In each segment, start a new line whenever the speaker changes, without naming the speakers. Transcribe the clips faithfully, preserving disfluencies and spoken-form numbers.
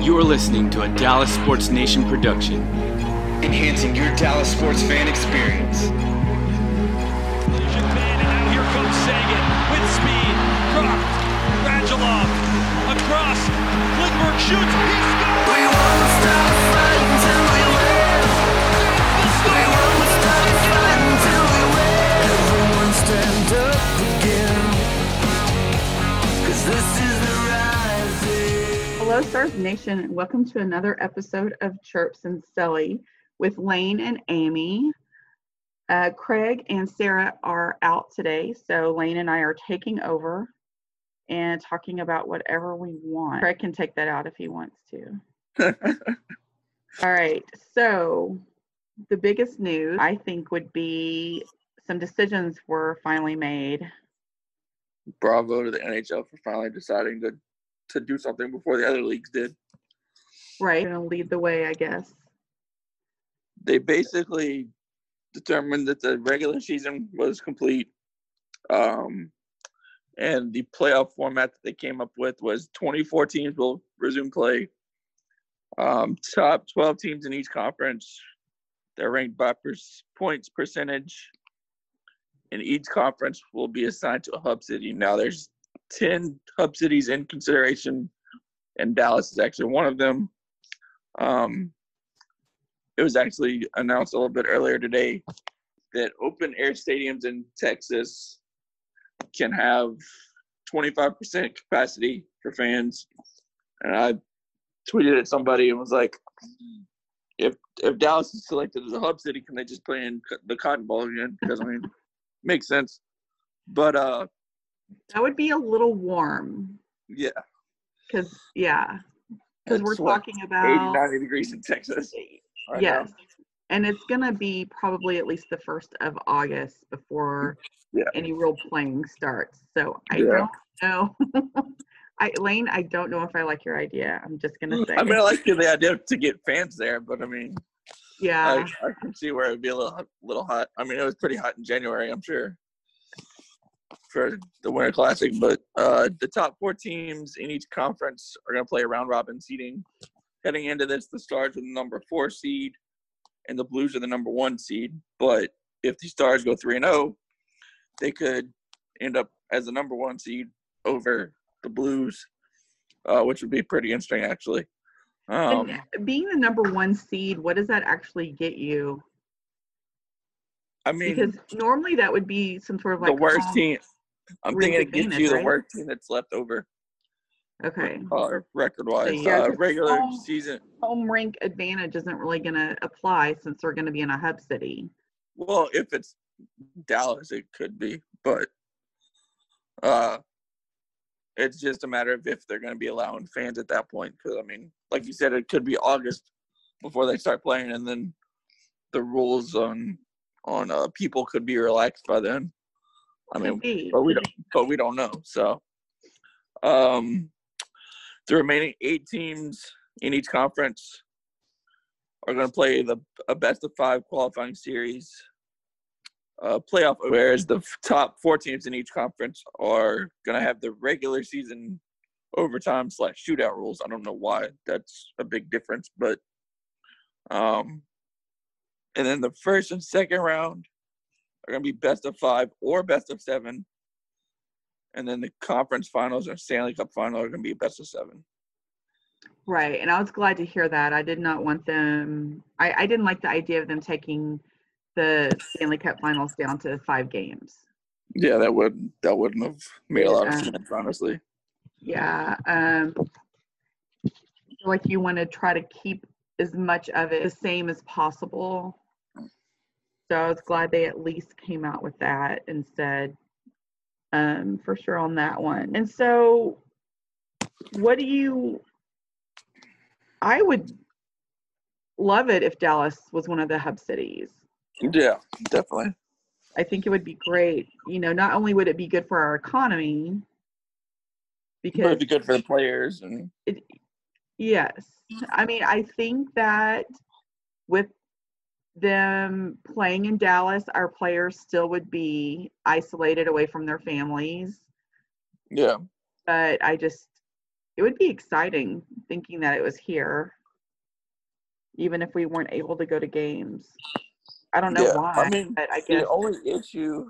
You're listening to a Dallas Sports Nation production, enhancing your Dallas sports fan experience.
Collision man, and now here comes Sagan with speed. Croft, Radulov, across. Klingberg shoots. He scores!
We won't stop fighting till we win. We won't stop fighting till we win. Everyone stand up again. 'Cause this is the rising.
Hello, Stars Nation, and welcome to another episode of Chirps and Stelly with Lane and Amy. Uh, Craig and Sarah are out today, so Lane and I are taking over and talking about whatever we want. Craig can take that out if he wants to. All right, so the biggest news, I think, would be some decisions were finally made.
Bravo to the N H L for finally deciding to, to do something before the other leagues did.
Right, going to lead the way, I guess.
They basically determined that the regular season was complete, um, and the playoff format that they came up with was twenty-four teams will resume play. Um, top twelve teams in each conference. They're ranked by per- points percentage, and each conference will be assigned to a hub city. Now, there's ten hub cities in consideration, and Dallas is actually one of them. Um, it was actually announced a little bit earlier today that open air stadiums in Texas can have twenty-five percent capacity for fans. And I tweeted at somebody and was like, if if Dallas is selected as a hub city, can they just play in the Cotton Bowl again? Because, I mean, makes sense. But, uh,
That would be a little warm.
yeah.
Because, yeah. Because we're
It's what,
talking about
eighty, ninety degrees in Texas. Right
yes,
now.
and it's gonna be probably at least the first of August before
Yeah.
any real playing starts. So I
Yeah.
don't know. I Lane, I don't know if I like your idea. I'm just gonna say.
I mean, I like the idea to get fans there, but I mean,
yeah,
I, I can see where it'd be a little, little hot. I mean, it was pretty hot in January, I'm sure, for the Winter Classic. But uh, the top four teams in each conference are going to play a round robin seeding. Heading into this, the Stars are the number four seed, and the Blues are the number one seed. But if the Stars go three and zero, they could end up as the number one seed over the Blues, uh, which would be pretty interesting, actually. Um,
and being the number one seed, what does that actually get you?
I mean,
Because normally that would be some sort of like
the worst
home
team. I'm
rink
thinking it gets
advantage,
you the
right?
worst team that's left over,
Okay,
uh, record-wise.
Yeah,
uh,
'cause
regular
home-
season.
home rink advantage isn't really gonna apply since they're gonna be in a hub city.
Well, if it's Dallas, it could be, but uh, it's just a matter of if they're going to be allowing fans at that point. Because I mean, like you said, it could be August before they start playing, and then the rules on on uh, people could be relaxed by then. I mean,
Could be.
but we don't, but we don't know. So, um, the remaining eight teams in each conference are going to play the a best of five qualifying series uh, playoff, whereas the top four teams in each conference are going to have the regular season overtime slash shootout rules. I don't know why that's a big difference, but um, and then the first and second round are going to be best of five or best of seven. And then the conference finals and Stanley Cup final are going to be best of seven.
Right, and I was glad to hear that. I did not want them – I I didn't like the idea of them taking the Stanley Cup finals down to five games.
Yeah, that would that wouldn't have made a lot of
Yeah.
sense, honestly.
Yeah, um, I feel like you want to try to keep as much of it the same as possible. So I was glad they at least came out with that instead, um, for sure on that one. And so what do you – I would love it if Dallas was one of the hub cities.
Yeah, definitely.
I think it would be great. You know, not only would it be good for our economy,
But
because
it'd be good for the players. And
it, yes, I mean, I think that with them playing in Dallas, our players still would be isolated away from their families.
yeah,
But I just, it would be exciting thinking that it was here, even if we weren't able to go to games. I don't know
Yeah,
why,
I mean,
but I
the
guess
only issue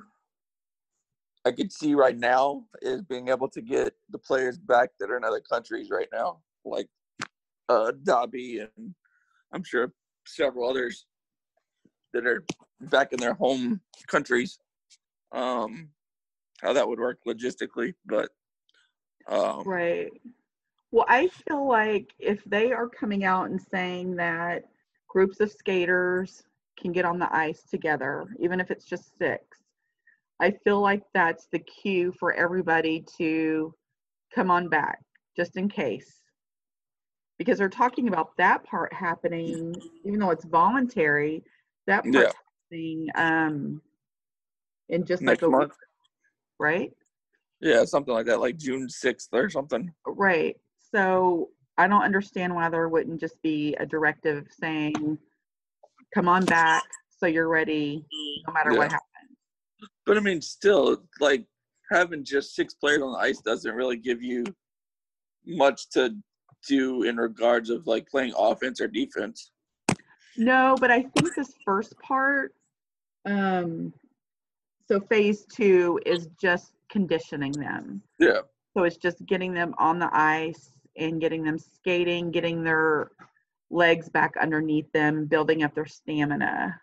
I could see right now is being able to get the players back that are in other countries right now, like uh, Dobby and I'm sure several others that are back in their home countries. Um, how that would work logistically, but um,
right. Well, I feel like if they are coming out and saying that groups of skaters can get on the ice together, even if it's just six, I feel like that's the cue for everybody to come on back, just in case. Because they're talking about that part happening, even though it's voluntary, that
yeah,
part's happening um, in just like
next
a week,
month.
right?
Yeah, something like that, like June sixth or something.
Right. So I don't understand why there wouldn't just be a directive saying, come on back so you're ready no matter
Yeah.
what happens.
But I mean, still, like having just six players on the ice doesn't really give you much to do in regards of like playing offense or defense.
No, but I think this first part, um, so phase two is just conditioning them.
Yeah.
So it's just getting them on the ice and getting them skating, getting their legs back underneath them, building up their stamina.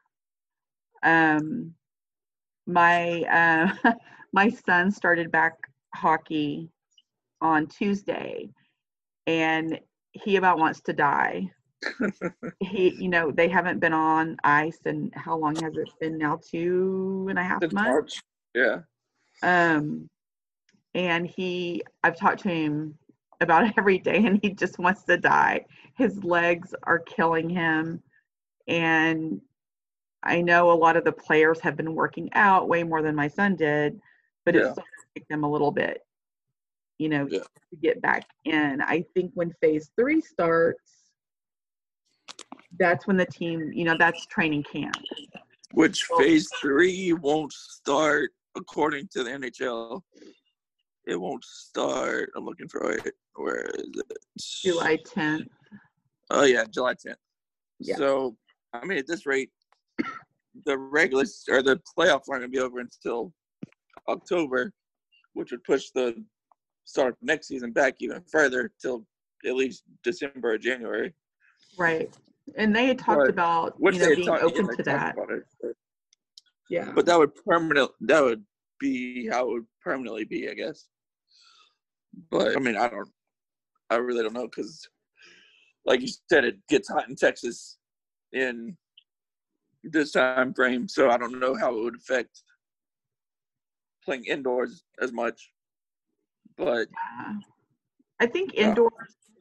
Um, my uh, my son started back hockey on Tuesday, and he about wants to die. He, you know, they haven't been on ice, and how long has it been now? Two and a half
Since
months.
March. Yeah.
Um, and he, I've talked to him about it every day, and he just wants to die. His legs are killing him, and I know a lot of the players have been working out way more than my son did, but
Yeah.
it's still gonna take them a little bit, you know,
Yeah.
to get back in. I think when phase three starts, that's when the team, you know, that's training camp.
Which phase three won't start according to the N H L. It won't start. I'm looking for it. Where is it?
July tenth.
Oh yeah, July tenth.
Yeah.
So I mean, at this rate, the regular or the playoffs aren't going to be over until October, which would push the start of next season back even further till at least December or January.
Right. And they had talked
But-
about,
Which
you
they
know,
had
being
talked- yeah,
open
they
to
talked
that.
about it, but-
Yeah.
But that would permanent. That would be how it would permanently be, I guess. But I mean, I don't. I really don't know because, like you said, it gets hot in Texas in this time frame, so I don't know how it would affect playing indoors as much. But
Yeah. I think
Yeah.
indoors,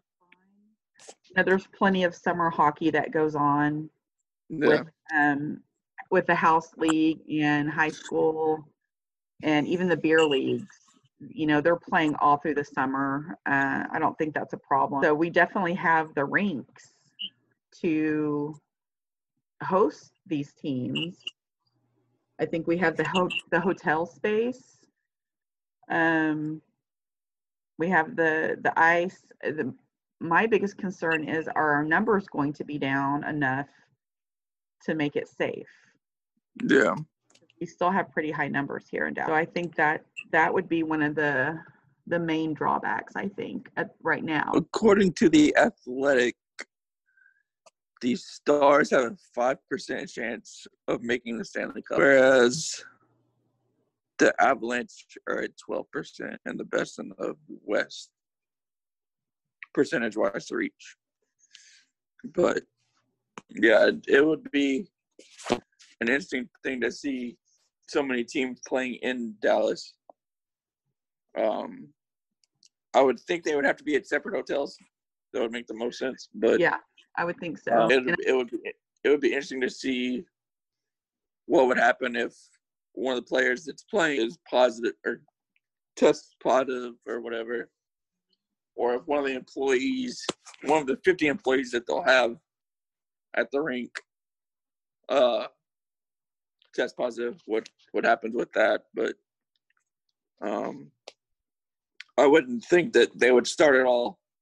you know, there's plenty of summer hockey that goes on
yeah,
with um with the house league and high school and even the beer leagues. You know, they're playing all through the summer. Uh, I don't think that's a problem. So we definitely have the rinks to host these teams. I think we have the ho- the hotel space. Um, we have the the ice. The, my biggest concern is, are our numbers going to be down enough to make it safe?
yeah.
We still have pretty high numbers here in Dallas. So I think that that would be one of the the main drawbacks, I think, at, right now.
According to the Athletic, the Stars have a five percent chance of making the Stanley Cup, whereas the Avalanche are at twelve percent and the best in the West, percentage-wise, to reach. But, yeah, it would be an interesting thing to see so many teams playing in Dallas. Um, I would think they would have to be at separate hotels. That would make the most sense. But
Yeah, I would think so.
um, it,
And
it would be it would be interesting to see what would happen if one of the players that's playing is positive or tests positive or whatever, or if one of the employees, one of the fifty employees that they'll have at the rink, uh, test positive. What what happens with that? But um, I wouldn't think that they would start it all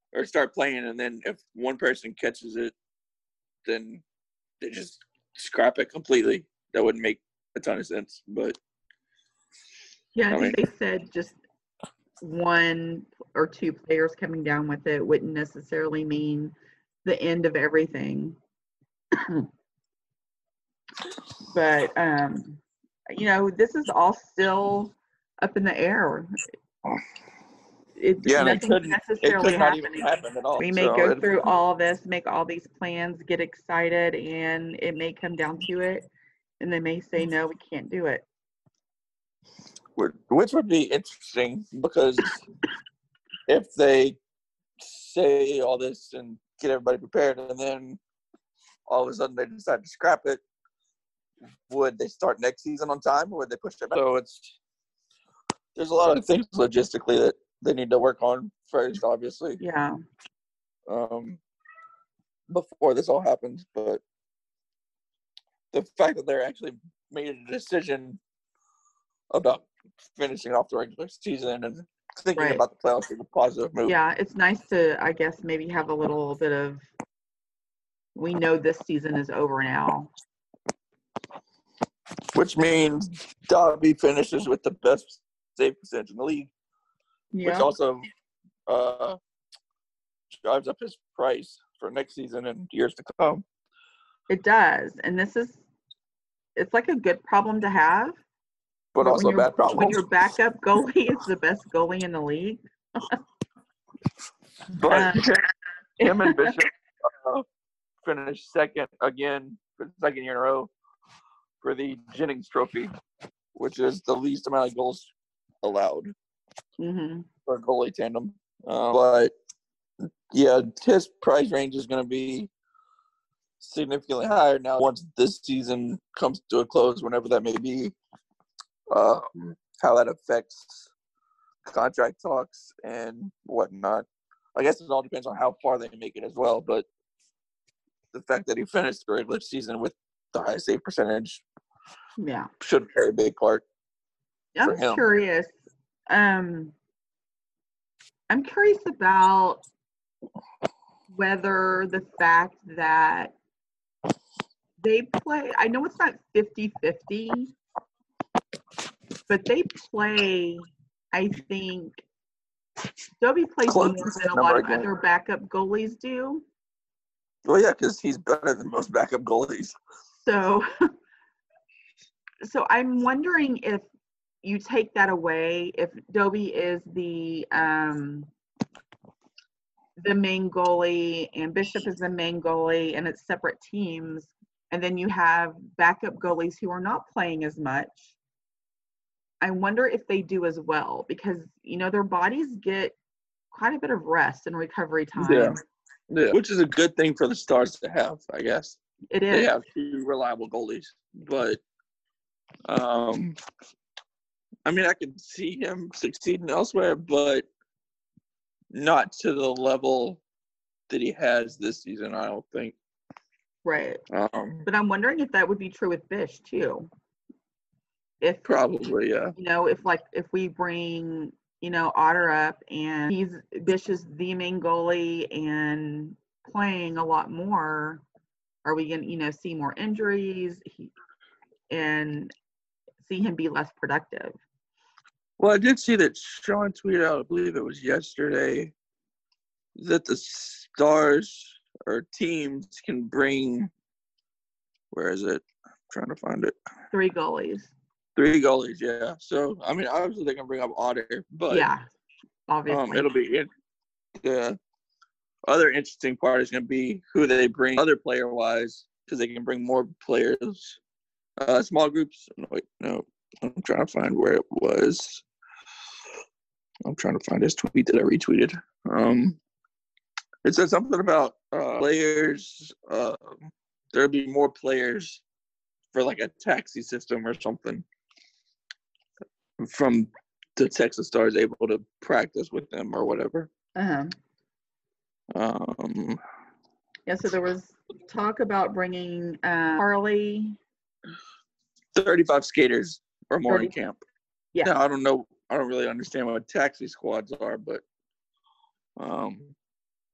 or start playing, and then if one person catches it, then they just scrap it completely. That wouldn't make a ton of sense, but
Yeah, I,
I
think
mean,
they said just one or two players coming down with it wouldn't necessarily mean the end of everything. But, um, you know, this is all still up in the air. It,
yeah, and it
nothing's
could it
necessarily
could not even
happening.
happen at all.
We may
So
go
it,
through all this, make all these plans, get excited, and it may come down to it, and they may say, no, we can't do it.
which would be interesting, because if they say all this and get everybody prepared, and then all of a sudden they decide to scrap it, would they start next season on time, or would they push it back? So it's there's a lot of things logistically that they need to work on first, obviously.
Yeah.
Um, before this all happens, but the fact that they're actually made a decision about finishing off the regular season and thinking
Right.
about the playoffs is a positive move.
Yeah, it's nice to, I guess, maybe have a little bit of, we know this season is over now.
Which means Dobby finishes with the best save percentage in the league,
Yeah.
which also uh, drives up his price for next season and years to come.
It does. And this is, it's like a good problem to have.
But,
But
also
when
a bad problem.
When your backup goalie is the best goalie in the league.
But
Um,
him and Bishop uh, finished second again for the second year in a row for the Jennings Trophy, which is the least amount of goals allowed
Mm-hmm.
for a goalie tandem. Uh, but yeah, his price range is going to be significantly higher now once this season comes to a close, whenever that may be. Uh, how that affects contract talks and whatnot. I guess it all depends on how far they make it as well, but the fact that he finished the regular season with the highest save percentage
Yeah.
should play a big part.
I'm
for him.
curious. Um, I'm curious about whether the fact that they play, I know it's not fifty-fifty, but they play, I think, Dobie plays
Close
more
to
than a
number
lot of
again.
other backup goalies do.
Well, yeah, because he's better than most backup goalies.
So, so I'm wondering if you take that away, if Dobie is the um, the main goalie and Bishop is the main goalie, and it's separate teams, and then you have backup goalies who are not playing as much. I wonder if they do as well, because you know their bodies get quite a bit of rest and recovery time.
Yeah. Yeah, which is a good thing for the Stars to have, I guess.
It is.
They have two reliable goalies, but um, I mean, I could see him succeeding elsewhere, but not to the level that he has this season, I don't think.
Right.
Um,
But I'm wondering if that would be true with Bish too. If
probably, yeah.
you know, if like if we bring, you know, Otter up and he's Bish is the main goalie and playing a lot more, are we gonna, you know, see more injuries he, and see him be less productive?
Well, I did see that Sean tweeted out, I believe it was yesterday, that the Stars or teams can bring, where is it? I'm trying to find it.
Three goalies.
Three goalies, yeah. So, I mean, obviously they can bring up Otter, but
Yeah, obviously.
um, it'll be it, the other interesting part is going to be who they bring other player-wise, because they can bring more players. Uh, small groups. No, wait, no. I'm trying to find where it was. I'm trying to find his tweet that I retweeted. Um, it said something about uh, players. Uh, there'll be more players for like a taxi system or something from the Texas Stars able to practice with them or whatever.
Uh-huh.
Um,
Yeah, so there was talk about bringing uh, Harley.
thirty-five skaters or more in
thirty
camp.
Yeah.
Now, I don't know. I don't really understand what taxi squads are, but um,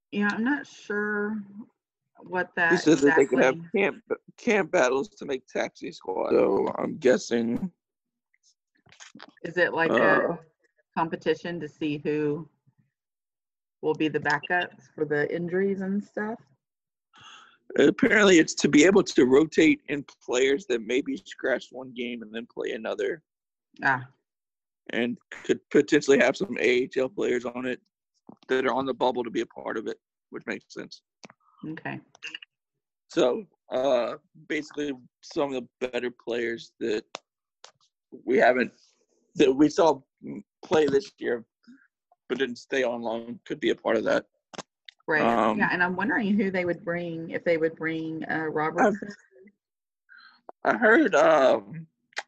Yeah, I'm not sure what
He
that
said that they could have
exactly
camp camp battles to make taxi squad. So I'm guessing.
is. It like a
Uh,
competition to see who will be the backups for the injuries and stuff?
apparently, it's to be able to rotate in players that maybe scratched one game and then play another,
Ah,
and could potentially have some A H L players on it that are on the bubble to be a part of it, which makes sense.
okay.
So, uh, basically, some of the better players that we haven't that we saw play this year, but didn't stay on long, could be a part of that.
Right.
Um,
Yeah, and I'm wondering who they would bring, if they would bring uh, Robertson.
I heard um,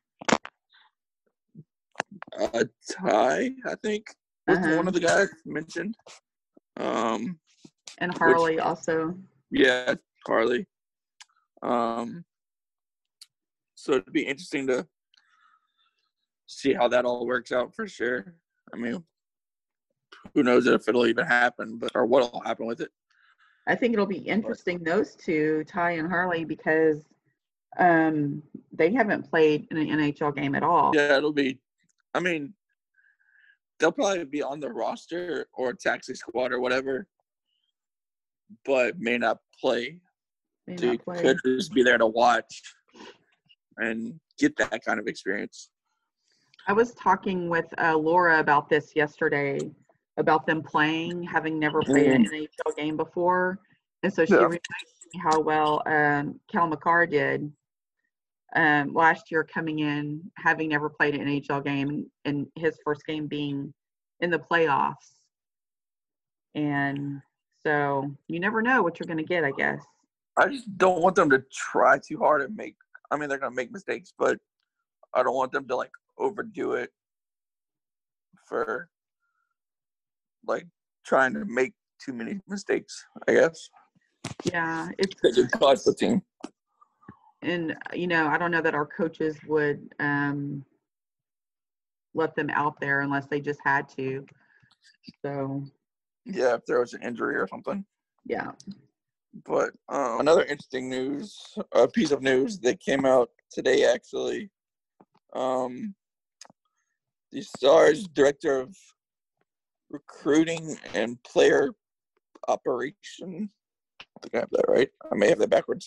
uh, Ty, I think, was
Uh-huh.
one of the guys mentioned. Um,
And Harley also.
yeah, Harley. Um, so it'd be interesting to see how that all works out for sure. I mean, who knows if it'll even happen, but or what'll happen with it.
I think it'll be interesting, those two, Ty and Harley, because um, they haven't played in an N H L game at all.
Yeah, it'll be. I mean, they'll probably be on the roster or taxi squad or whatever, but may not play.
May
They
not play.
could just be there to watch and get that kind of experience.
I was talking with uh, Laura about this yesterday, about them playing, having never played an N H L game before. And so she
Yeah.
reminded me how well um, Cal McCarr did um, last year coming in, having never played an N H L game, and his first game being in the playoffs. And so you never know what you're going to get, I guess.
I just don't want them to try too hard and make – I mean, they're going to make mistakes, but I don't want them to, like, overdo it for, like, trying to make too many mistakes, I guess.
Yeah, it's
They could cost the team.
and you know, I don't know that our coaches would um, let them out there unless they just had to. So
Yeah, if there was an injury or something.
yeah,
But um, another interesting news, a piece of news that came out today, actually. Um, the Stars director of recruiting and player operation. I think I have that right. I may have that backwards.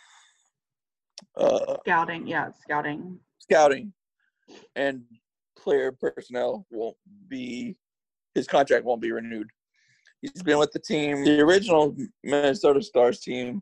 Uh,
scouting. Yeah, it's scouting.
scouting and player personnel won't be. His contract won't be renewed. He's been with the team, the original Minnesota Stars team,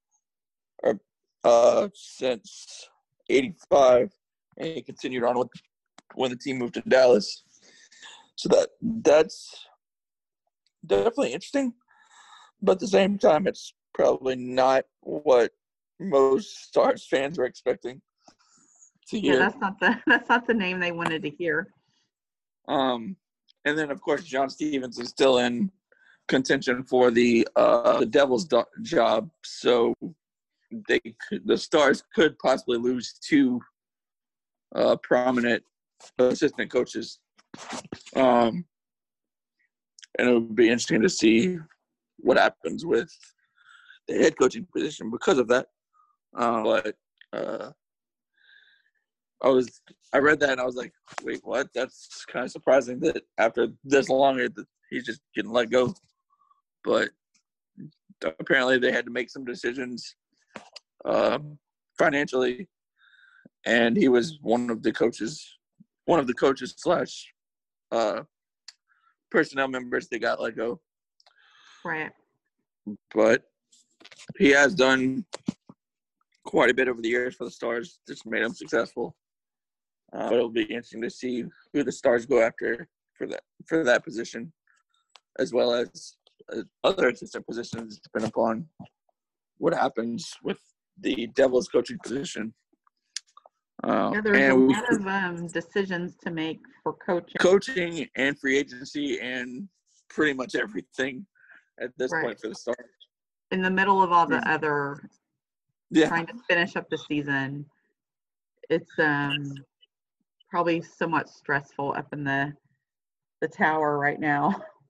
uh, since eighty-five, and he continued on with when the team moved to Dallas. So that that's definitely interesting, but at the same time, it's probably not what most Stars fans were expecting to hear.
Yeah, that's not the that's not the name they wanted to hear.
Um, and then of course John Stevens is still in contention for the uh, the Devils' do- job, so they could, the Stars could possibly lose two uh, prominent assistant coaches. Um, and it would be interesting to see what happens with the head coaching position because of that. Uh, but uh, I was I read that and I was like, wait, what? That's kind of surprising that after this long, that he's just getting let go. But apparently they had to make some decisions um, financially, and he was one of the coaches, one of the coaches slash uh, personnel members that got let go.
Right.
But he has done quite a bit over the years for the Stars, just made them successful. Uh, but it'll be interesting to see who the Stars go after for that for that position, as well as uh, other assistant positions, depending upon what happens with the Devils coaching position. Uh,
Yeah, there's
and
a
we,
lot of um, decisions to make for coaching.
coaching and free agency and pretty much everything at this
Right.
point for the Stars.
In the middle of all the
Mhm.
other
Yeah,
trying to finish up the season, it's um probably somewhat stressful up in the the tower right now.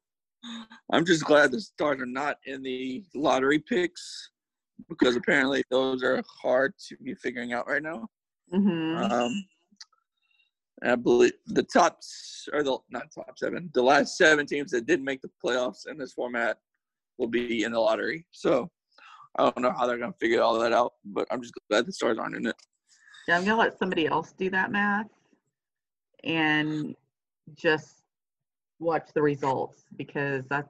I'm just glad the Stars are not in the lottery picks because apparently those are hard to be figuring out right now.
Mm-hmm.
Um, I believe the top or the not top seven, the last seven teams that did make the playoffs in this format will be in the lottery. So I don't know how they're going to figure all that out, but I'm just glad the Stars aren't in it.
Yeah, I'm going to let somebody else do that math and just watch the results because that's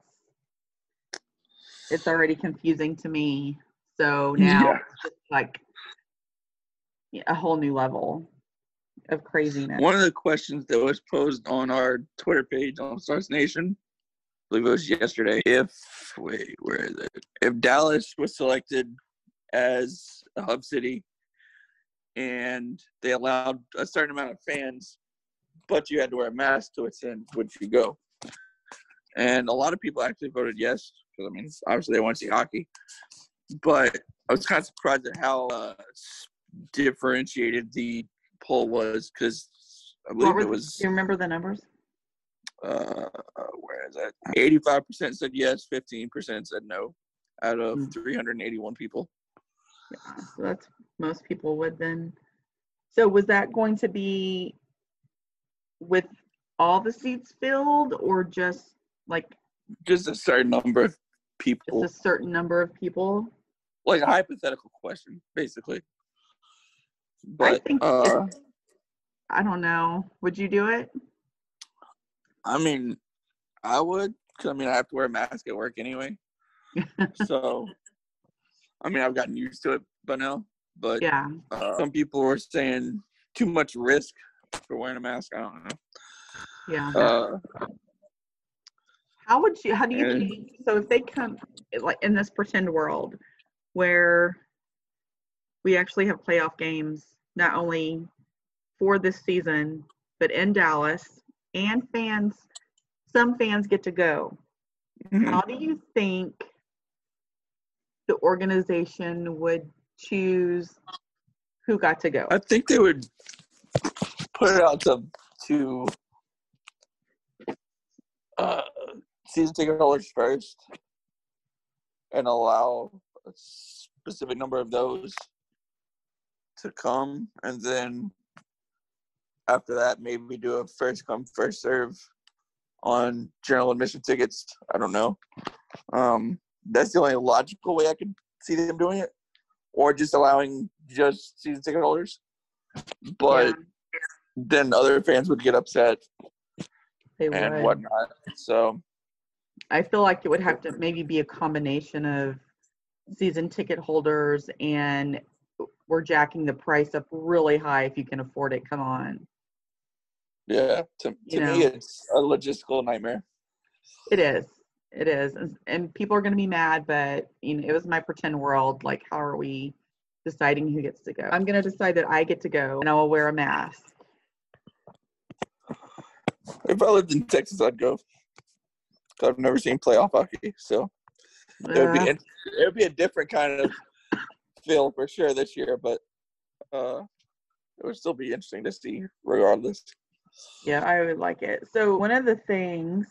it's already confusing to me. So now
Yeah.
it's just like a whole new level of craziness.
One of the questions that was posed on our Twitter page on Stars Nation, I believe it was yesterday, if wait, where is it? If Dallas was selected as a hub city and they allowed a certain amount of fans, but you had to wear a mask to attend, would you go? And a lot of people actually voted yes, because I mean, obviously they want to see hockey. But I was kind of surprised at how uh, differentiated the poll was, because I believe
What
it
were-
was.
Do you remember the numbers?
Uh, where is that? eighty-five percent said yes, fifteen percent said no, out of
Hmm.
three hundred eighty-one people.
Yeah, so that's most people would then. So was that going to be with all the seats filled or just like
Just a certain number of people,
just a certain number of people?
like a hypothetical question, basically. But
I think
uh,
it's- I don't know. Would you do it?
I mean, I would, because I mean, I have to wear a mask at work anyway. So, I mean, I've gotten used to it by now. But
Yeah.
uh, some people were saying too much risk for wearing a mask. I don't know.
Yeah.
Uh,
How would you, how do you
and-
think, so if they come, like in this pretend world where we actually have playoff games, not only for this season, but in Dallas, and fans, some fans get to go.
mhm.
How do you think the organization would choose who got to go?
I think they would put it out to, to uh, season ticket holders first and allow a specific number of those to come. And then after that, maybe do a first come, first serve on general admission tickets. I don't know. Um, that's the only logical way I could see them doing it. Or just allowing just season ticket holders. But
Yeah,
then other fans would get upset
they
and
would.
whatnot. So,
I feel like it would have to maybe be a combination of season ticket holders and we're jacking the price up really high if you can afford it. Come on.
yeah, to,
You
to
know.
me, it's a logistical nightmare.
It is. It is. And- And people are going to be mad, but you know, it was my pretend world. Like, how are we deciding who gets to go? I'm going to decide that I get to go and I will wear a mask.
If I lived in Texas, I'd go. I've never seen playoff hockey, so it would be
Uh,
it would be a different kind of feel for sure this year, but uh, it would still be interesting to see regardless.
Yeah, I would like it. So one of the things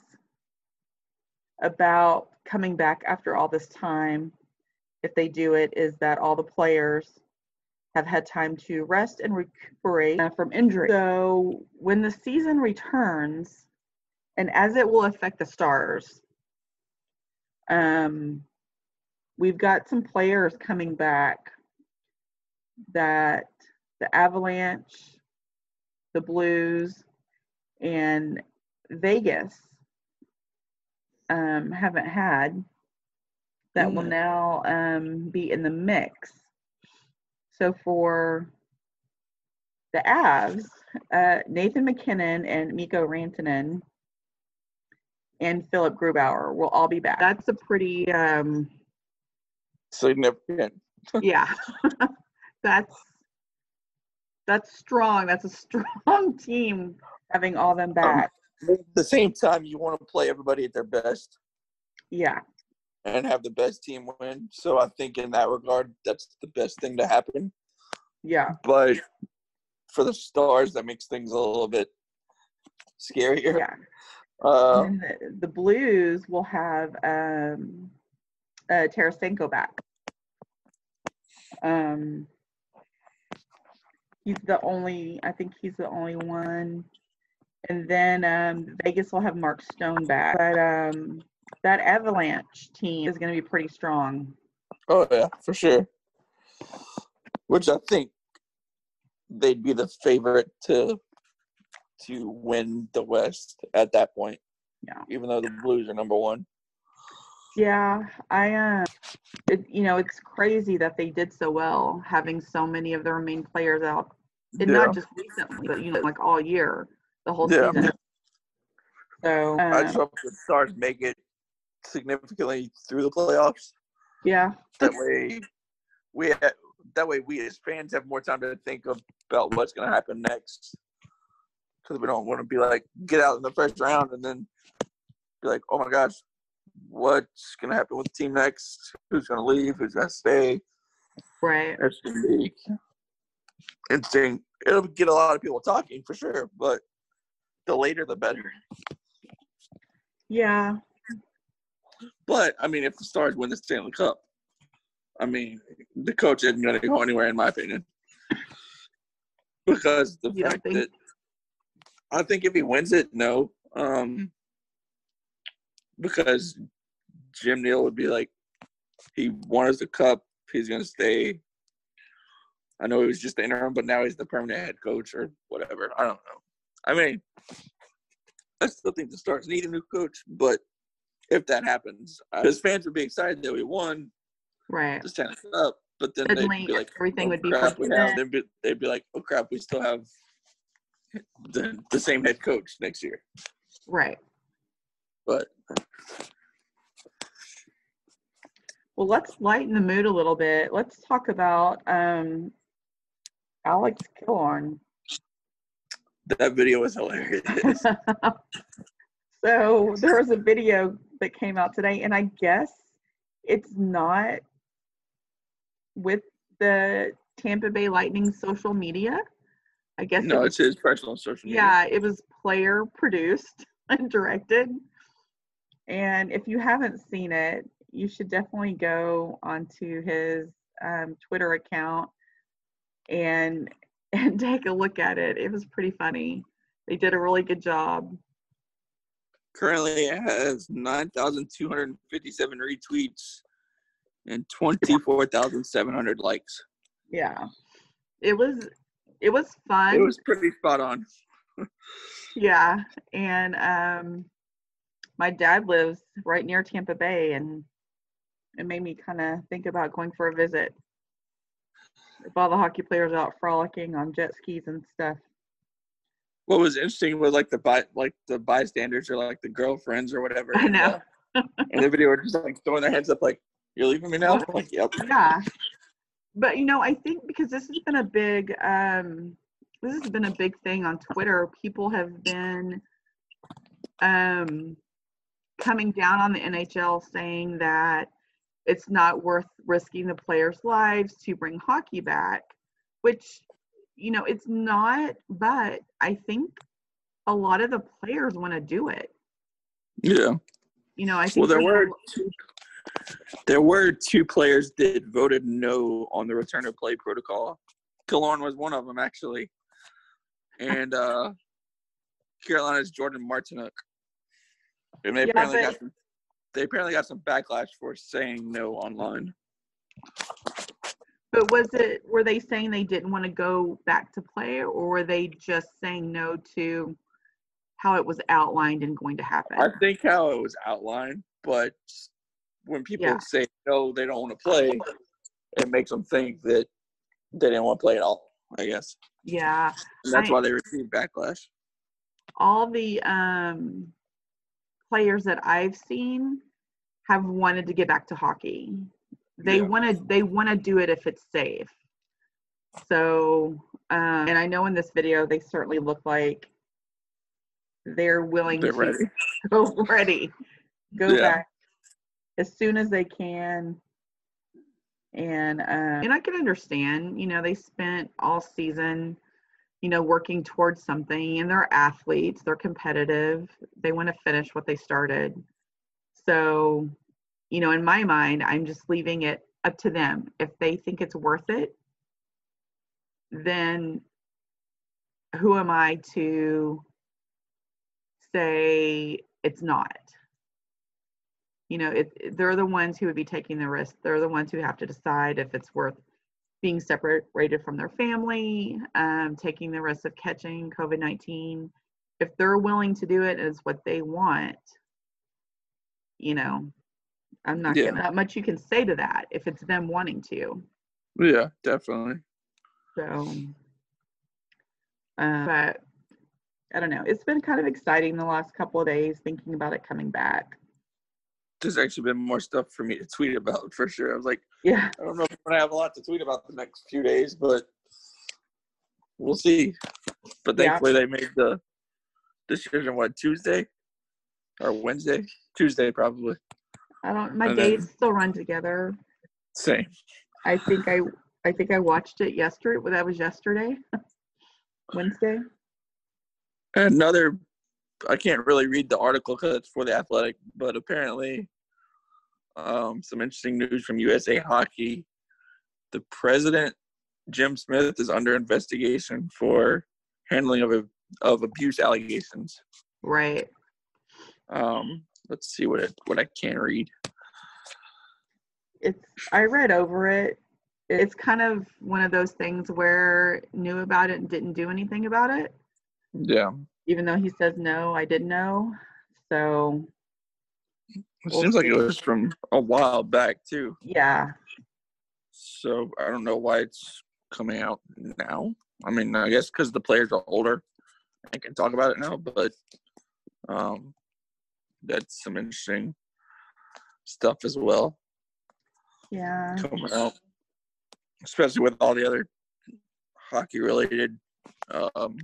about coming back after all this time, if they do it, is that all the players have had time to rest and recuperate uh, from injury. So when the season returns, and as it will affect the Stars, um, we've got some players coming back that the Avalanche, the Blues, and Vegas um, haven't had that will
Mm.
now um, be in the mix. So for the Avs, uh, Nathan McKinnon and Mikko Rantanen and Philip Grubauer will all be back. That's a pretty, um,
Significant.
yeah, that's that's strong. That's a strong team having all them back.
At the same time, you want to play everybody at their best
Yeah,
and have the best team win. So I think in that regard, that's the best thing to happen.
yeah.
But for the Stars, that makes things a little bit scarier.
Yeah.
Uh,
And then the, the Blues will have um, uh, Tarasenko back. Um, he's the only, I think he's the only one. And then um, Vegas will have Mark Stone back. But um, that Avalanche team is going to be pretty strong.
oh, yeah, for sure. Which I think they'd be the favorite to to win the West at that point.
Yeah.
Even though the Blues are number one.
Yeah, I uh, it, you know, it's crazy that they did so well, having so many of their main players out, and
Yeah.
not just recently, but you know, like all year, the whole
Yeah.
season. So
I just
um,
hope the Stars make it significantly through the playoffs.
yeah,
That way, we ha- that way we as fans have more time to think about what's going to happen next. Because we don't want to be like get out in the first round and then be like, oh my gosh, what's going to happen with the team next? Who's going to leave? Who's going to stay?
right.
It's going to be interesting. It'll get a lot of people talking for sure, but the later the better.
Yeah,
But I mean, if the Stars win the Stanley Cup, I mean, the coach isn't going to go anywhere, in my opinion, because the
You don't
fact
think?
that I think if he wins it, no, um, because Jim Neal would be like, he won us the cup, he's going to stay. I know he was just the interim, but now he's the permanent head coach or whatever. I don't know. I mean, I still think the Stars need a new coach, but if that happens, because fans would be excited that we won
right.
the Stanley Cup, but then
Suddenly,
they'd be like,
everything
oh,
would be
crap, we
forgiven.
have, they'd, be, they'd be like, oh crap, we still have the, the same head coach next year.
Right.
But
Well, let's lighten the mood a little bit. Let's talk about um, Alex Killorn.
that video was hilarious.
So there was a video that came out today, and I guess it's not with the Tampa Bay Lightning social media. I guess
No,
it was,
it's his personal social media.
yeah, it was player produced and directed. And if you haven't seen it, you should definitely go onto his um, Twitter account and and take a look at it. It was pretty funny. They did a really good job.
Currently, it has nine thousand two hundred fifty-seven retweets and twenty-four thousand seven hundred likes.
Yeah, it was it was fun.
It was pretty spot on.
Yeah, and um, my dad lives right near Tampa Bay, and it made me kind of think about going for a visit. If all the hockey players out frolicking on jet skis and stuff.
What was interesting was like the by, like the bystanders or like the girlfriends or whatever.
I know.
And the video were just like throwing their hands up like, you're leaving me now? I'm like, yep.
Yeah. But, you know, I think because this has been a big, um, this has been a big thing on Twitter. People have been um, coming down on the N H L saying that it's not worth risking the players' lives to bring hockey back, which, you know, it's not, but I think a lot of the players want to do it.
Yeah.
You know, I think
Well, there
there's
were
a-
two, there were two players that voted no on the return to play protocol. Killorn was one of them, actually. And uh, Carolina's Jordan Martinook. And they
Yeah,
apparently
but-
got some, they apparently got some backlash for saying no online.
But was it, were they saying they didn't want to go back to play, or were they just saying no to how it was outlined and going to happen?
I think how it was outlined, but when people
Yeah.
say no, they don't want to play, it makes them think that they didn't want to play at all, I guess.
Yeah.
And that's
I-
why they received backlash.
All the um, players that I've seen have wanted to get back to hockey. They
Yeah.
want to, they want to do it if it's safe. So, um, and I know in this video, they certainly look like they're willing
They're
to
ready.
go ready, go
Yeah.
back as soon as they can. And um, and I can understand, you know, they spent all season you know, working towards something, and they're athletes, they're competitive, they want to finish what they started. So, you know, in my mind, I'm just leaving it up to them. If they think it's worth it, then who am I to say it's not? You know, it, they're the ones who would be taking the risk. They're the ones who have to decide if it's worth being separated from their family, um, taking the risk of catching COVID nineteen. If they're willing to do it as what they want, you know, I'm not
Yeah.
gonna, not much you can say to that if it's them wanting to.
Yeah, definitely.
So, uh, but I don't know. It's been kind of exciting the last couple of days thinking about it coming back.
There's actually been more stuff for me to tweet about for sure. I was like,
Yeah.
I don't know if I'm gonna have a lot to tweet about the next few days, but we'll see. But
Yeah.
thankfully they made the decision what, Tuesday or Wednesday? Tuesday probably.
I don't, my
And
days
then-
still run together.
Same.
I think I, I think I watched it yesterday. Well, that was yesterday, Wednesday.
Another, I can't really read the article because it's for the Athletic, but apparently um, some interesting news from U S A Hockey. The president, Jim Smith, is under investigation for handling of of abuse allegations.
Right.
Um, let's see what it what I can read.
It's, I read over it. It's kind of one of those things where knew about it and didn't do anything about it.
Yeah,
Even though he says, no, I didn't know. So,
it
We'll
seems like
see.
it was from a while back too.
yeah.
So I don't know why it's coming out now. I mean, I guess because the players are older and can talk about it now, but um, that's some interesting stuff as well
Yeah.
coming out, especially with all the other hockey-related um,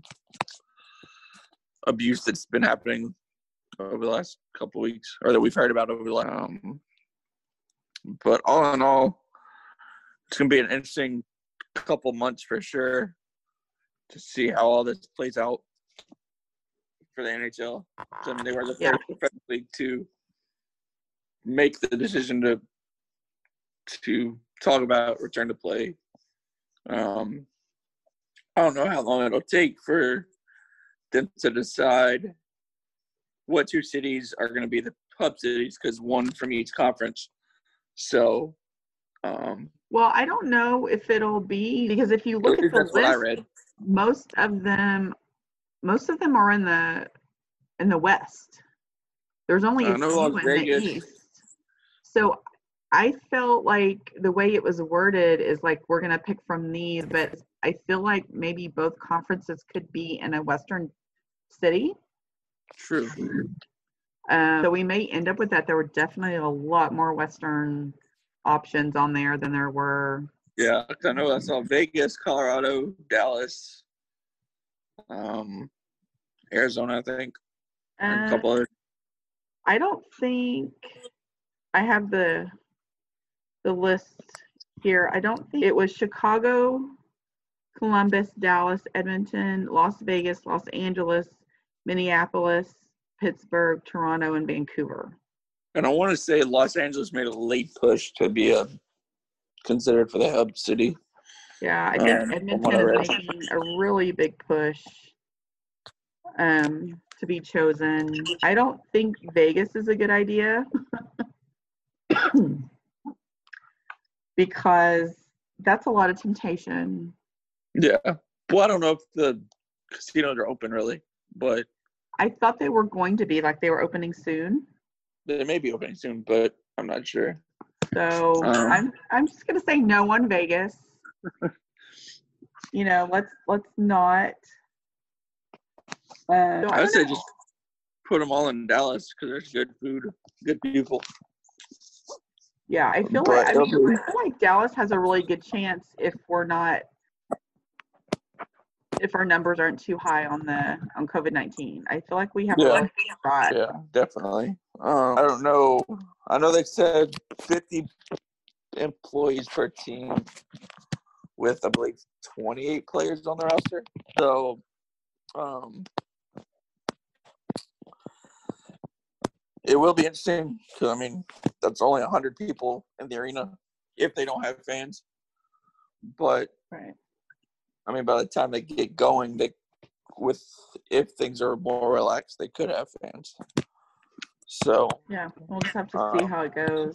abuse that's been happening over the last couple of weeks, or that we've heard about over the last. Um, but all in all, it's going to be an interesting couple months for sure to see how all this plays out for the N H L. I mean, they were the
Yeah.
first professional league to make the decision to to talk about return to play. Um, I don't know how long it'll take for them to decide what two cities are going to be the hub cities, because one from each conference. So, um,
Well, I don't know if it'll be, because if you look
at
at
least
the
that's what I
list,
read.
most of them, most of them are in the, in the West. There's only
I
a
know
few
Las
in the
Vegas.
East. So I felt like the way it was worded is like, we're going to pick from these, but I feel like maybe both conferences could be in a Western city.
True.
Um, so we may end up with that. There were definitely a lot more Western options on there than there were.
Yeah, 'cause I know I saw Vegas, Colorado, Dallas, um, Arizona, I think, and a
Uh,
couple other.
I don't think I have the the list here. I don't think it was Chicago, Columbus, Dallas, Edmonton, Las Vegas, Los Angeles, Minneapolis, Pittsburgh, Toronto, and Vancouver.
And I want to say Los Angeles made a late push to be a considered for the hub city.
Yeah, I
Um,
think
from what
Edmonton
I
is
read.
making a really big push um, to be chosen. I don't think Vegas is a good idea because that's a lot of temptation.
Yeah. Well, I don't know if the casinos are open really, but
I thought they were going to be, like they were opening soon.
they may be opening soon, but I'm not sure.
So
Um,
I'm I'm just gonna say no on Vegas. You know, let's let's not. Uh, so I
I would
don't
say
know.
just put them all in Dallas because there's good food, good people.
Yeah, I feel
But
like I
it'll
mean
be-
I feel like Dallas has a really good chance if we're not if our numbers aren't too high on the on COVID nineteen. I feel like we have a
Yeah.
really good shot.
Yeah, definitely. Um, I don't know. I know they said fifty employees per team with, I believe, twenty-eight players on the roster. So, um, it will be interesting because, I mean, that's only one hundred people in the arena if they don't have fans. But,
Right.
I mean, by the time they get going, they with if things are more relaxed, they could have fans. So,
Yeah, we'll just have to
um,
see how it goes.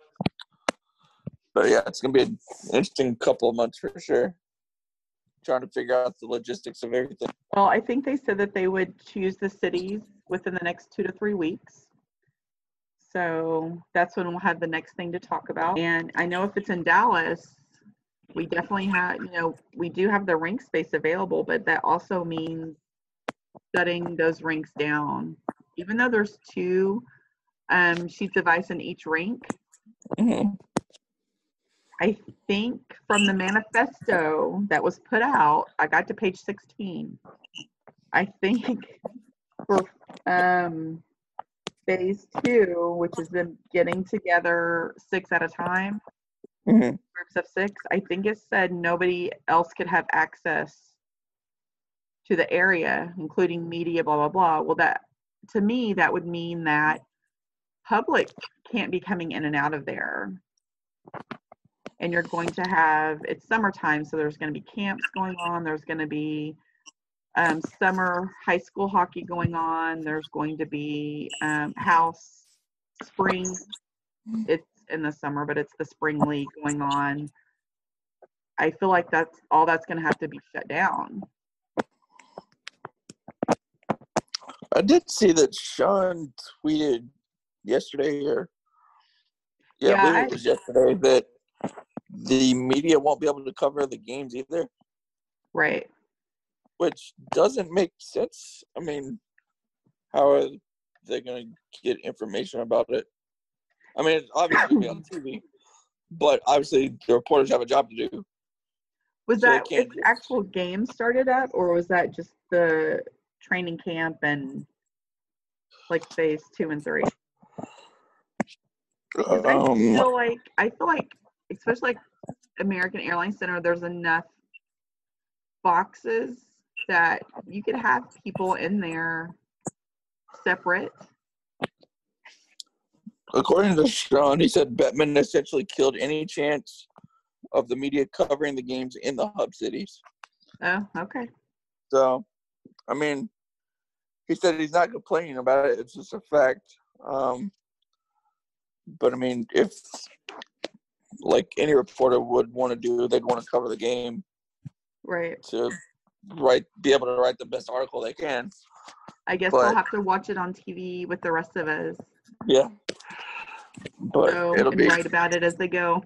But, yeah, it's going to be an interesting couple of months for sure. Trying to figure out the logistics of everything.
Well, I think they said that they would choose the cities within the next two to three weeks. So that's when we'll have the next thing to talk about. And I know if it's in Dallas, we definitely have, you know, we do have the rink space available, but that also means shutting those rinks down. Even though there's two um, sheets of ice in each rink,
Mm-hmm.
I think from the manifesto that was put out, I got to page sixteen. I think for um, phase two, which is them getting together six at a time,
Mm-hmm.
groups of six, I think it said nobody else could have access to the area, including media, blah, blah, blah. Well, that, to me, that would mean that public can't be coming in and out of there. And you're going to have, it's summertime, so there's going to be camps going on. There's going to be um, summer high school hockey going on. There's going to be um, house, spring. It's in the summer, but it's the spring league going on. I feel like that's all that's going to have to be shut down.
I did see that Sean tweeted yesterday, or yeah,
Yeah,
I believe
I-
it was yesterday, that the media won't be able to cover the games either,
Right.
which doesn't make sense. I mean, how are they going to get information about it? I mean, it's obviously be on T V, but obviously the reporters have a job to do.
Was
So they
that
can't
if
just-
actual game started up, or was that just the training camp and like phase two and three? 'Cause I
Um,
feel like I feel like, especially like American Airlines Center, there's enough boxes that you could have people in there separate.
according to Sean, he said Bettman essentially killed any chance of the media covering the games in the hub cities.
Oh, okay.
So, I mean, he said he's not complaining about it. It's just a fact. Um, but, I mean, if, like any reporter would want to do, they'd want to cover the game
Right.
to write, be able to write the best article they can.
I guess
But-
we'll have to watch it on T V with the rest of us.
Yeah. But
So,
it'll
and
be,
write about it as they go.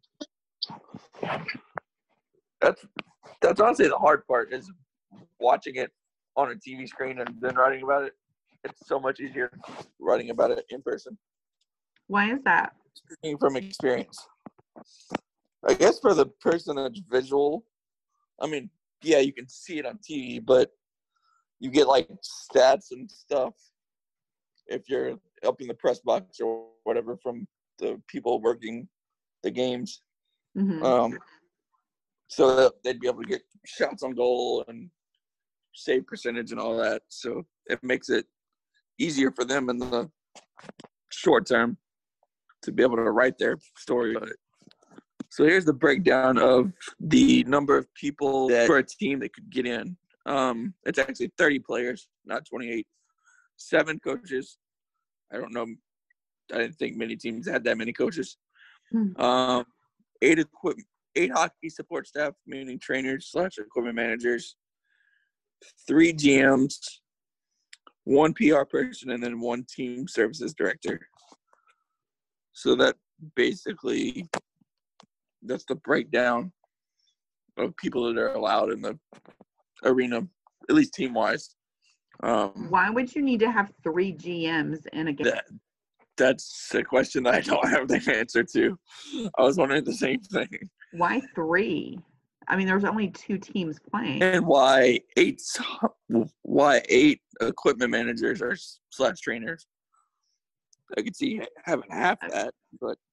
that's, that's honestly the hard part, is watching it on a T V screen and then writing about it. It's so much easier writing about it in person.
Why is that?
Speaking from experience. I guess for the person that's visual, I mean, yeah, you can see it on T V, but you get like stats and stuff if you're up in the press box or whatever from the people working the games.
Mhm.
Um, so that they'd be able to get shots on goal and save percentage and all that. So it makes it easier for them in the short term to be able to write their story about it. So here's the breakdown of the number of people that for a team that could get in. Um, it's actually thirty players, not twenty-eight. Seven coaches. I don't know. I didn't think many teams had that many coaches.
Hmm.
Um, eight equipment, eight hockey support staff, meaning trainers slash equipment managers. Three G Ms, one P R person, and then one team services director. So that basically, that's the breakdown of people that are allowed in the arena, at least team-wise. Um,
Why would you need to have three G Ms in a game?
that, that's a question that I don't have the answer to. I was wondering the same thing.
Why three? I mean, there's only two teams playing.
And why eight? Why eight equipment managers or slash trainers? I could see having half that, but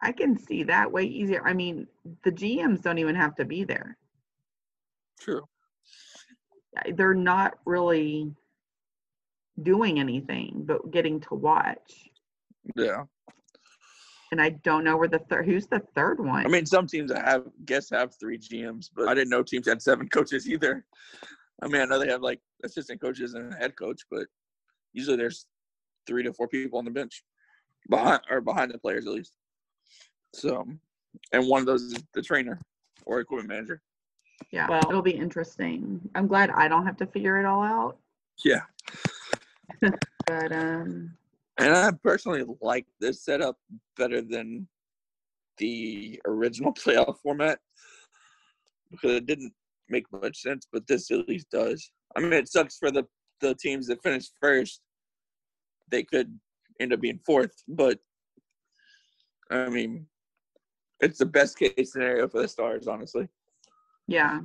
I can see that way easier. I mean, the G Ms don't even have to be there.
True.
They're not really doing anything but getting to watch.
Yeah.
And I don't know where the third, who's the third one?
I mean, some teams that have, guess, have three G Ms, but I didn't know teams had seven coaches either. I mean, I know they have, like, assistant coaches and a head coach, but usually there's three to four people on the bench, behind or behind the players at least. So, and one of those is the trainer or equipment manager.
Yeah, well, it'll be interesting. I'm glad I don't have to figure it all out.
Yeah.
But, um...
And I personally like this setup better than the original playoff format because it didn't make much sense, but this at least does. I mean, it sucks for the, the teams that finished first. They could end up being fourth, but, I mean, it's the best case scenario for the Stars, honestly.
Yeah.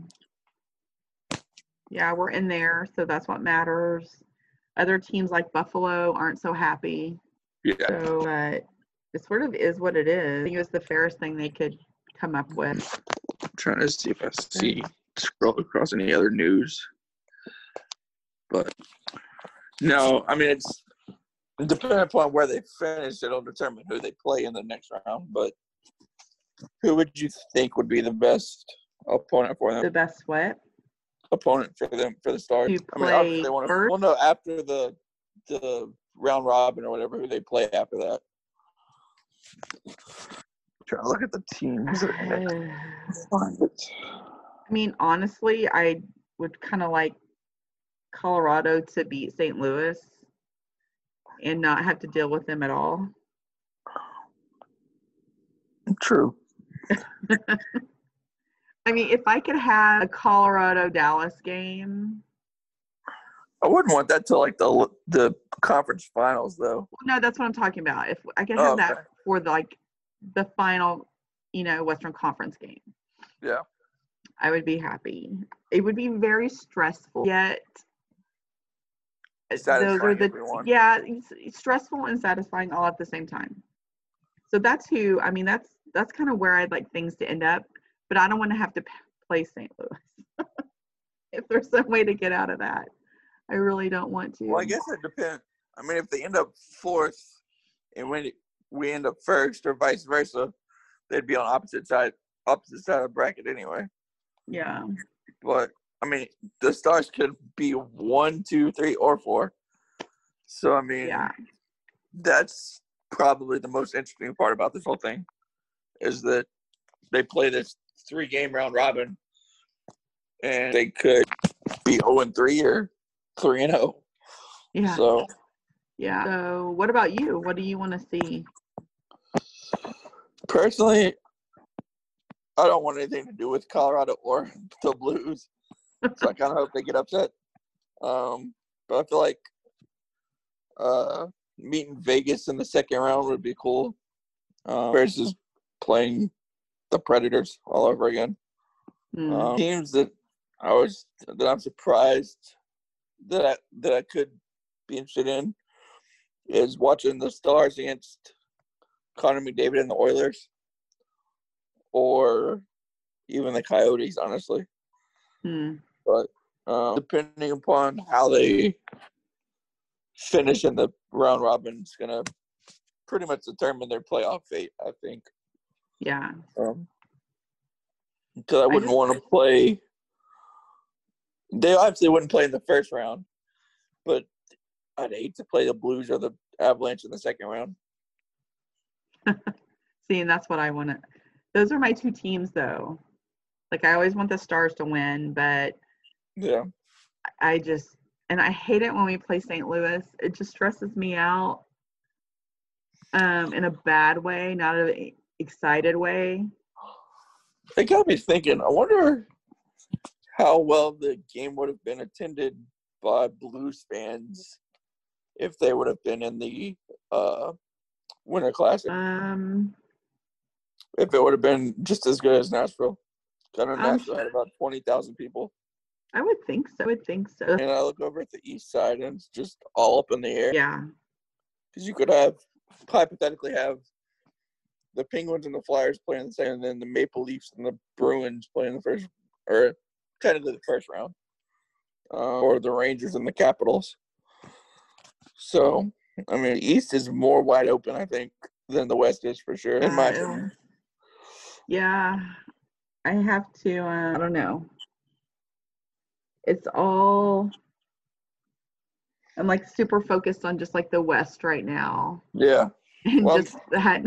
Yeah, we're in there, so that's what matters. Other teams like Buffalo aren't so happy.
Yeah.
So, but it sort of is what it is. I think it was the fairest thing they could come up with.
I'm trying to see if I see scroll across any other news. But no, I mean it's depending upon where they finish, it'll determine who they play in the next round. But who would you think would be the best opponent for them?
The best what?
Opponent for them for the Stars.
You
I mean,
play
obviously they want to.
first?
Well, no, after the the round robin or whatever, who they play after that. Trying to look at the teams. Find it.
I mean, honestly, I would kind of like Colorado to beat Saint Louis and not have to deal with them at all.
True.
I mean, if I could have a Colorado-Dallas game.
I wouldn't want that till like the the conference finals, though.
No, that's what I'm talking about. If I could
Oh,
have
okay.
that for the, like the final, you know, Western Conference game,
Yeah.
I would be happy. It would be very stressful, yet those are
Satisfying
the
everyone.
yeah, it's, it's stressful and satisfying all at the same time. So that's who. I mean, that's that's kind of where I'd like things to end up. But I don't want to have to p- play Saint Louis. If there's some way to get out of that, I really don't want to.
Well, I guess it depends. I mean, if they end up fourth and when we end up first, or vice versa, they'd be on opposite side, opposite side of the bracket anyway.
Yeah.
But I mean, the Stars could be one, two, three, or four. So I mean,
Yeah.
that's probably the most interesting part about this whole thing, is that they play this three-game round robin, and they could be zero and three or three and zero.
Yeah.
So
Yeah. So what about you? What do you want to see?
personally, I don't want anything to do with Colorado or the Blues, so I kind of hope they get upset. Um, but I feel like uh, meeting Vegas in the second round would be cool, uh, versus playing the Predators all over again.
Hmm.
Um, teams that I was that I'm surprised that I, that I could be interested in is watching the Stars against Connor McDavid and the Oilers, or even the Coyotes, honestly.
Hmm.
But um, depending upon how they finish in the round robin, is going to pretty much determine their playoff fate, I think.
Yeah.
Um, because I wouldn't
just-
want to play. They obviously wouldn't play in the first round, but I'd hate to play the Blues or the Avalanche in the second round.
See, and that's what I want to. Those are my two teams, though. Like, I always want the Stars to win, but
Yeah.
I just, and I hate it when we play Saint Louis. It just stresses me out um, in a bad way, not an excited way.
It got me thinking, I wonder how well the game would have been attended by Blues fans if they would have been in the uh, Winter Classic.
Um,
If it would have been just as good as Nashville. Kind of
I'm
Nashville had about twenty thousand people.
I would think so. I would think so.
And I look over at the east side, and it's just all up in the air.
Yeah.
Because you could have, hypothetically have, the Penguins and the Flyers play in the second, and then the Maple Leafs and the Bruins play in the first, or technically the first round, uh, or the Rangers and the Capitals. So, I mean, the East is more wide open, I think, than the West is for sure, in my
Uh,
opinion.
Yeah, I have to, uh, I don't know. It's all, I'm like super focused on just like the West right now.
Yeah.
And
Well,
just that,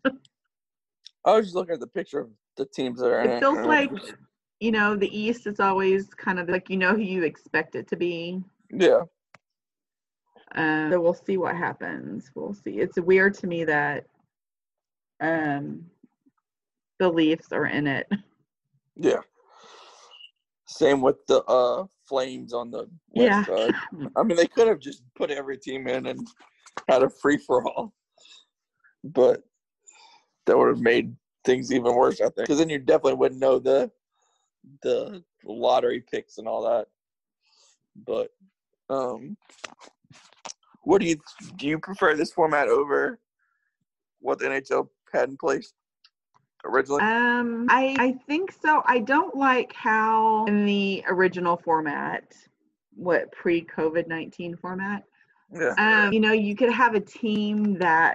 I was just looking at the picture of the teams that are in it.
it feels
and
like,
it's-
you know, the East is always kind of like, you know, who you expect it to be.
Yeah.
Um, so we'll see what happens. We'll see. It's weird to me that um, the Leafs are in it.
Yeah. Same with the uh, Flames on the
Yeah.
West side. I mean, they could have just put every team in and had a free-for-all. But that would have made things even worse, I think. Because then you definitely wouldn't know the the lottery picks and all that. But um, what do you do? You prefer this format over what the N H L had in place originally?
Um, I I think so. I don't like how in the original format, what pre-COVID nineteen format,
Yeah.
um, you know, you could have a team that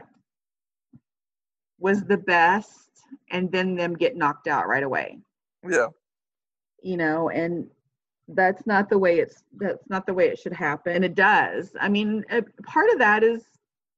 was the best and then them get knocked out right away.
Yeah.
You know, and that's not the way it's that's not the way it should happen. And it does. I mean, a, part of that is,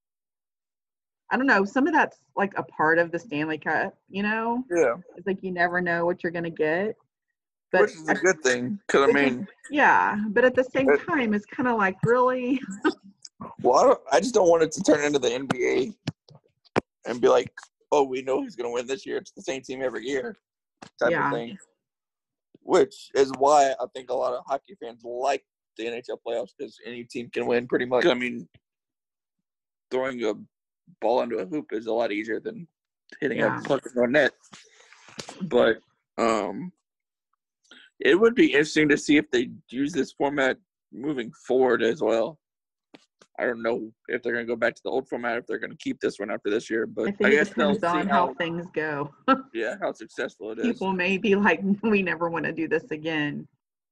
I don't know, some of that's like a part of the Stanley Cup, you know?
Yeah.
It's like you never know what you're gonna get. But
Which is a good thing. Because, I
which
mean,
is- yeah, but at the same
it-
time, it's kind of like, really?
well, I, don't, I just don't want it to turn into the N B A and be like, oh, we know who's going to win this year. It's the same team every year type
Yeah.
of thing. Which is why I think a lot of hockey fans like the N H L playoffs, because any team can win pretty much. I mean, throwing a ball into a hoop is a lot easier than hitting
Yeah.
a puck into a net. But um, it would be interesting to see if they use this format moving forward as well. I don't know if they're going to go back to the old format, if they're going to keep this one after this year. But
I think
I
it
guess they'll
depends
see
on
how,
how things go.
yeah, how successful it is.
People may be like, we never want to do this again.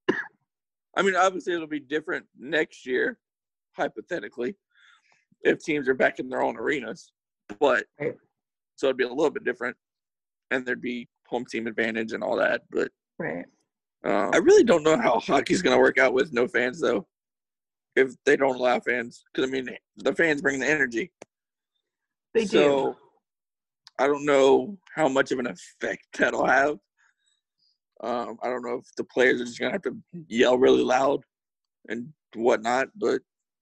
I mean, obviously it'll be different next year, hypothetically, if teams are back in their own arenas. But
Right.
so it'd be a little bit different, and there'd be home team advantage and all that. But
Right.
uh, I really don't know how hockey's going to work out with no fans, though. If they don't allow fans, because I mean, the fans bring the energy.
They do.
So I don't know how much of an effect that'll have. Um, I don't know if the players are just gonna have to yell really loud and whatnot, but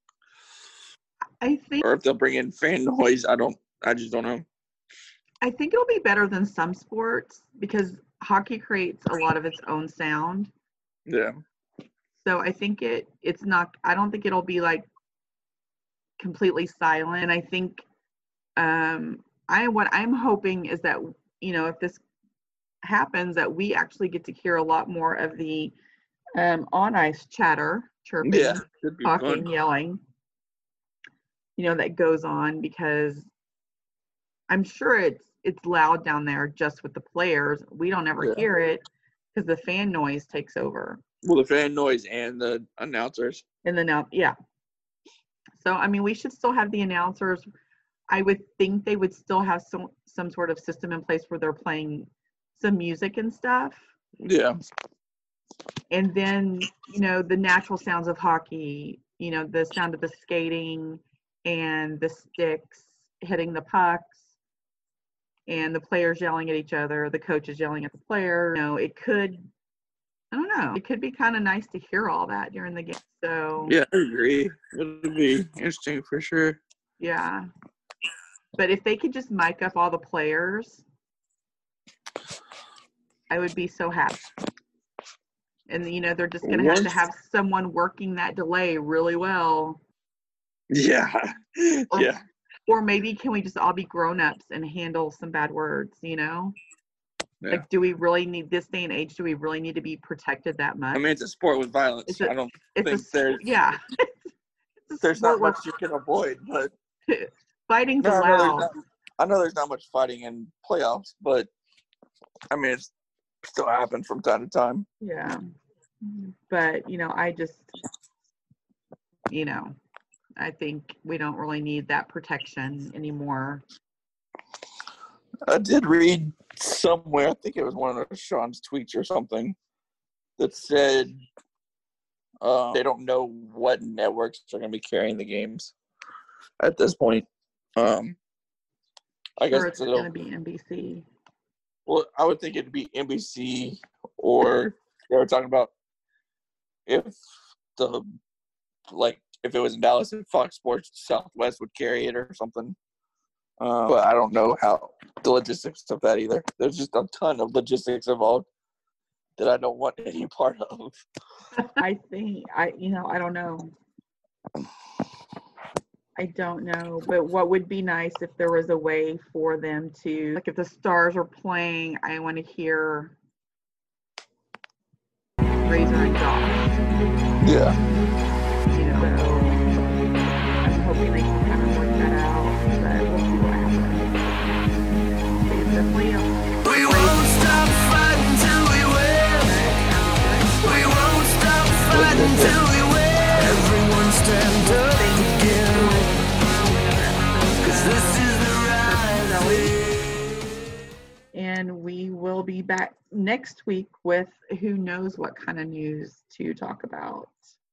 I think
or if they'll bring in fan noise. I don't. I just don't know.
I think it'll be better than some sports because hockey creates a lot of its own sound.
Yeah.
So I think it it's not I don't think it'll be like completely silent. And I think um I what I'm hoping is that, you know, if this happens, that we actually get to hear a lot more of the um on ice chatter, chirping,
Yeah. It'd be
talking,
fun.
yelling, you know, that goes on, because I'm sure it's it's loud down there just with the players. We don't ever
Yeah.
hear it because the fan noise takes over.
Well, the fan noise and the announcers.
And then now, yeah. So I mean, we should still have the announcers. I would think they would still have some some sort of system in place where they're playing some music and stuff.
Yeah.
And then, you know, the natural sounds of hockey, you know, the sound of the skating and the sticks hitting the pucks and the players yelling at each other, the coaches yelling at the player. You know, it could, I don't know, it could be kind of nice to hear all that during the game. So,
Yeah, I agree. It'll be interesting for sure.
yeah. But if they could just mic up all the players, I would be so happy. And, you know, they're just going to have to
Once-
have someone working that delay really well.
Yeah.
Or,
Yeah.
or maybe can we just all be grown-ups and handle some bad words, you know?
Yeah.
Like, do we really need, this day and age, do we really need to be protected that much?
I mean, it's a sport with violence.
It's a-
I don't
it's
think
a,
there's
yeah. It's a
there's
sport
not
where
much you can avoid, but
fighting's
no, really,
allowed.
no. I know there's not much fighting in playoffs, but I mean, it's still happens from time to time.
Yeah. But, you know, I just, you know, I think we don't really need that protection anymore.
I did read somewhere, I think it was one of Sean's tweets or something, that said uh, they don't know what networks are going to be carrying the games at this point. Um, I
Sure,
guess
it's going to be N B C.
Well, I would think it'd be N B C, or they were talking about if the like if it was in Dallas and Fox Sports Southwest would carry it or something. Uh, but I don't know how the logistics of that either. There's just a ton of logistics involved that I don't want any part of.
I think I, you know, I don't know. I don't know, but what would be nice if there was a way for them to, like, if the Stars are playing, I want to hear Razor and Josh.
Yeah.
You know, so I'm hoping they can kind of work that out, but we'll see what happens. But it's definitely a
We won't stop fighting till we win. We won't stop fighting till we win. Everyone stand up again. Cause this is the right.
And we will be back next week with who knows what kind of news to talk about.